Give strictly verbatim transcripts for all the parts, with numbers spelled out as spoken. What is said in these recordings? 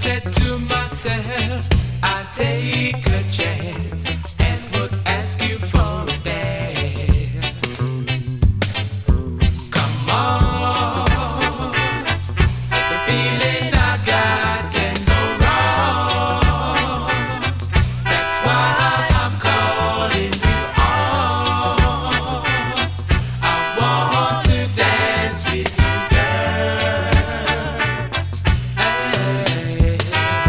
said to myself, I'll take a chance and would ask you for a dance. Come on, the feeling I got can go wrong. That's why I'm calling you on. I want to dance with you, girl. Hey.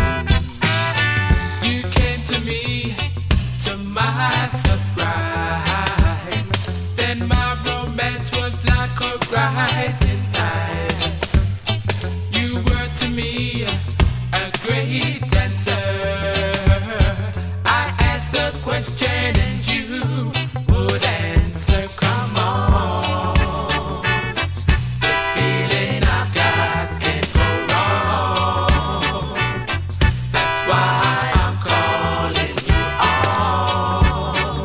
You came to me, to my surprise. Then my romance was like a rising tide. You were to me a great dancer. I asked the question and you would answer. Come on, the feeling I got can't go wrong. That's why I'm calling you on.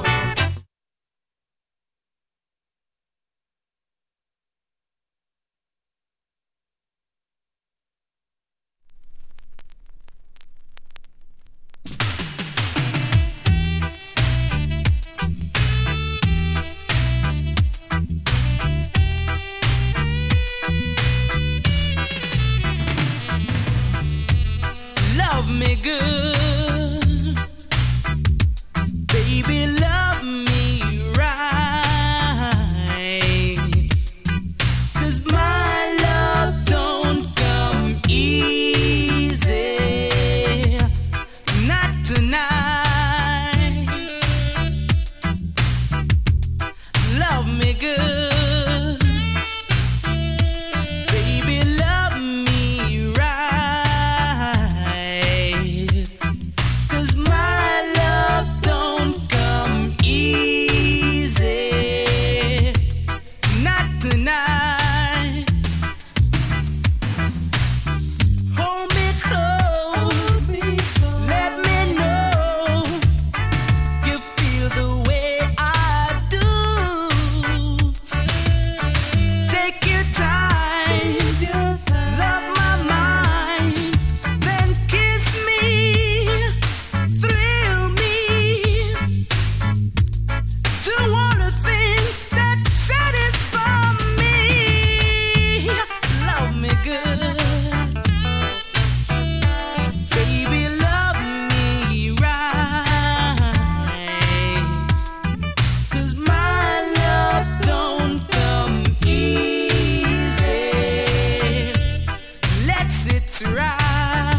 Love me good, baby, love me right. 'Cause my love don't come easy, not tonight. Love me good, baby, love me right. 'Cause my love don't come easy, not tonight. Hold me close, let me know you feel the way I do. Take your time, love my mind, then kiss me, thrill me. Do all the things that satisfy me. Love me good, baby, love me right. 'Cause my love don't come easy. Let's sit right.